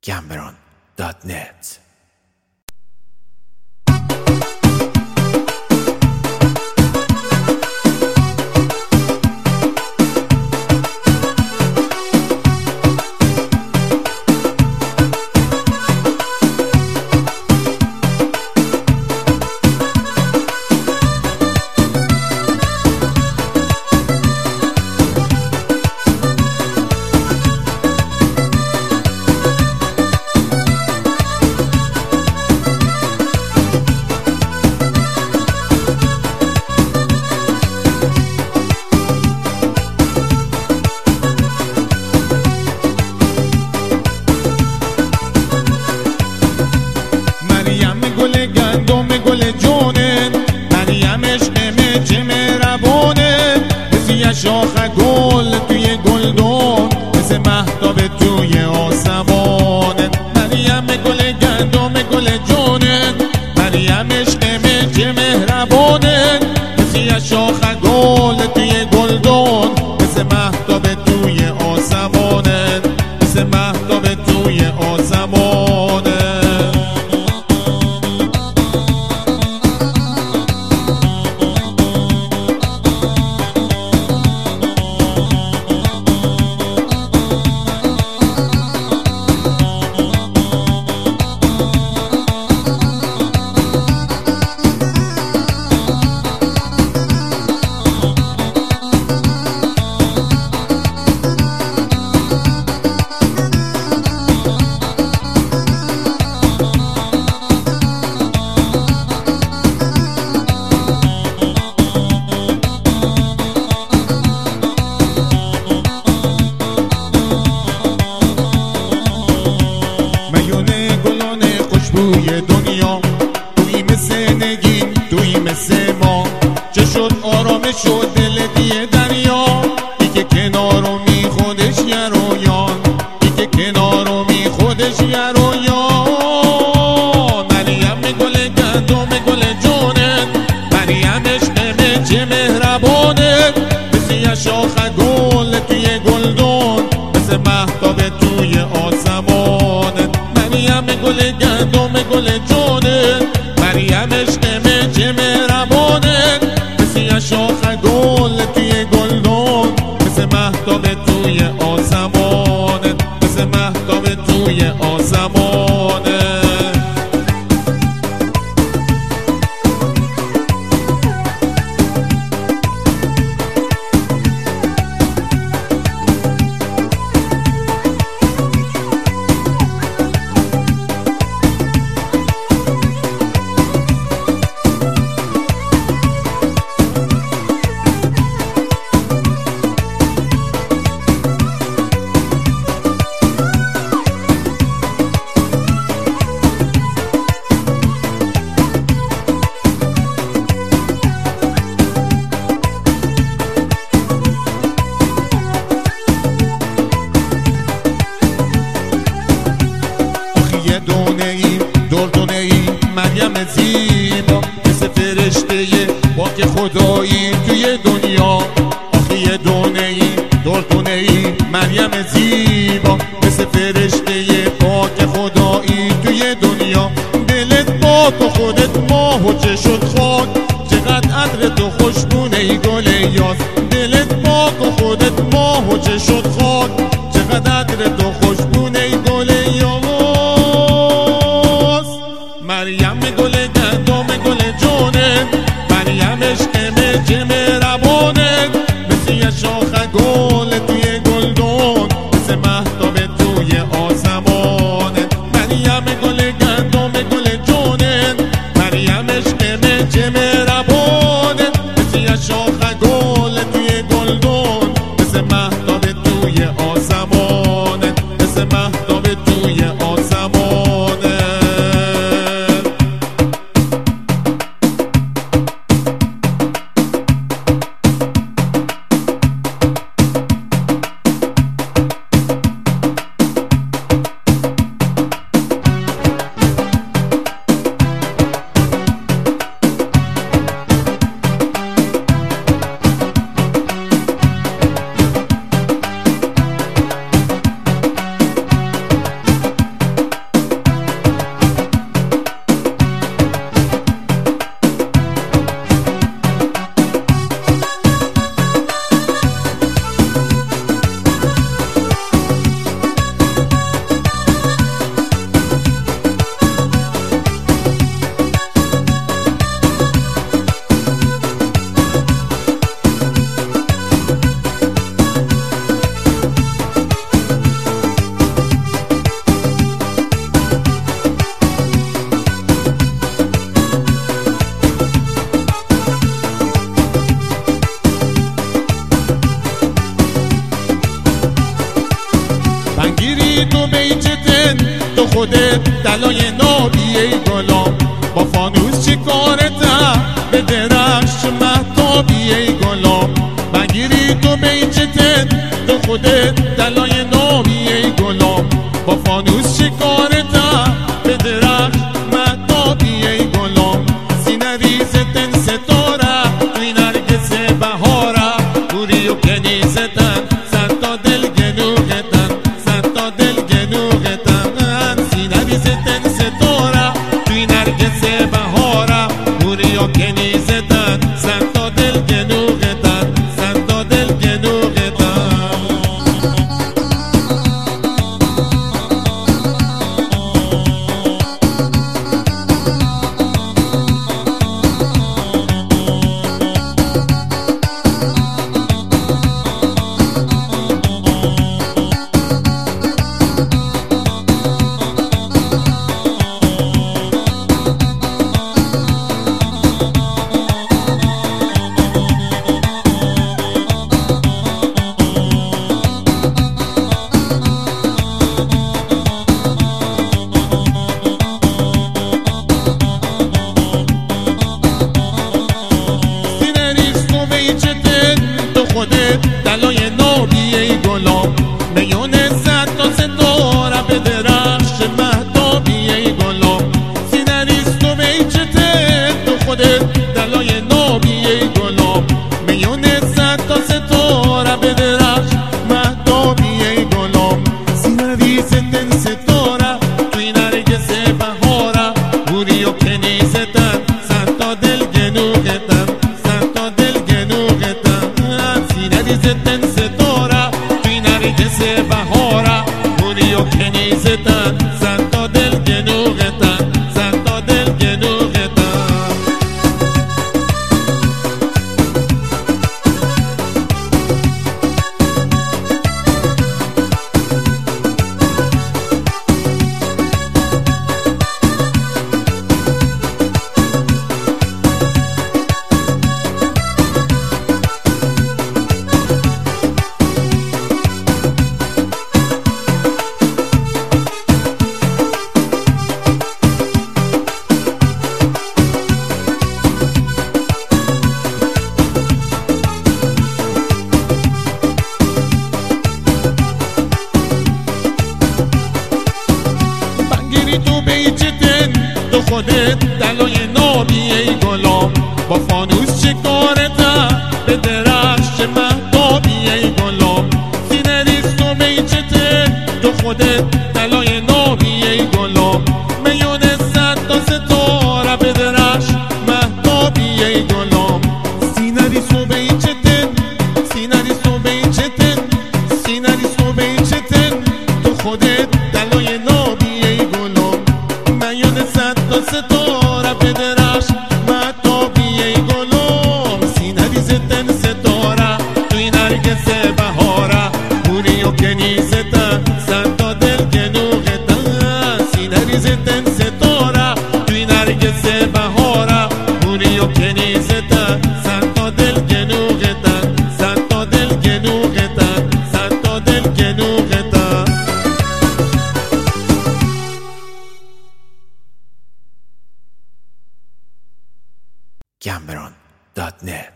Gamron.net. شاخ گل توی گلدون مثل مهتاب توی آسمانه. مریم گل گندم گل جونه، مریم عشق چه مهربانه. مثل شاخ گل توی گلدون مثل مهتاب توی آسمانه، مثل مهتاب توی آسمانه. توی دنیا توی مثل نگین توی مثل ما، چه شد آرامش شد دل دیه دریا. ای که کنارو می خودش یه رویان، ای که کنارو می خودش یه رویان. مریم گل گندم گل جونه، مریم عشق چه مهربانه. مثل یه شاخ گل توی گلدون مثل مهتاب توی آسمانه. مریم گل گندم گل جونه، مریم عشق چه مهربانه. مثل یه شاخ گل توی گلدون مثل مهتاب توی آسمانه، مثل مهتاب توی آسمانه. مریم زیبا مثل فرشته پاک خدایی توی دنیا. آخه یه دونه‌ای دردونه‌ای مریم زیبا مثل فرشته پاک خدایی توی دنیا. دلت پاک و خودت ماه و چه شد خاک، چقدر عطر تو خوشبونه ای گل یاس. دلت پاک و خودت ماه و چه شد خاک، چقدر عطر تو خوشبونه ای گل یاس. مریم گل گندم گل جونه، مریم عشق چه مهربانه. مثل یه شاخ گل توی گلدون مثل مهتاب توی آسمانه. مریم گل گندم گل جونه، مریم عشق چه مهربانه. مثل یه شاخ گل توی گلدون مثل مهتاب توی آسمانه، مثل مهتاب توی آسمانه. تو خودت دلای نابی ای گلام، با فانوس چی کارتم به درخش مهتابی ای گلام. بگیری تو بیچتت تو خودت دلای نابی ای گلام، با فانوس چی کارتم به درخش مهتابی ای گلام. سینه ریزتن ستاره توی نرگس بهاره، گوری و کنیزتن صد تا دل گنوغتن، صد تا دل گنوغتن. سینه ریزتن ستاره توی نرگس بهاره، گوری و کنیزتن صد تا دل گنوغتن، صد تا دل گنوغتن. دلای نابی ای گلام، میون صد تا ستاره به درخش مهتابی ای گلام. سینه ریز تو بیچته تو خودت دلای نابی ای گلام، میون صد تا ستاره به درخش مهتابی ای گلام. سینه ریز تن ستاره توی نرگس بهاره، گوری و کنیزتن صد تا دل گنوغتن، صد تا دل گنوغتن. زتن ستاره توی نرگس بهاره، گوری و کنیزتن صد تا دل گنوغتن، صد تا دل گنوغتن. تو بیچتن تو خودت دلای نابی ای گلام، با فانوس چه کارتم به درخش مهتابی ای گلام. سینه ریز تو بیچتن تو خودت دلای نابی ای گلام، میون صد تا ستاره به درخش مهتابی ای گلام. سینه ریز تو بیچتن، سینه ریز تو بیچتن، سینه ریز تو بیچتن تو خودت دلای نابی ای گلام، میون صد تا ستاره به درخش مهتابی ای گلام. سینه ریزتن ستاره توی نرگس بهاره، گوری و کنیزتن صد تا دل گنوغتن. سینه ریزتن ستاره توی نرگس بهاره، گوری و کنیزتن صد تا دل گنوغتن، صد تا دل گنوغتن، صد تا دل گنوغتن. Cameron.net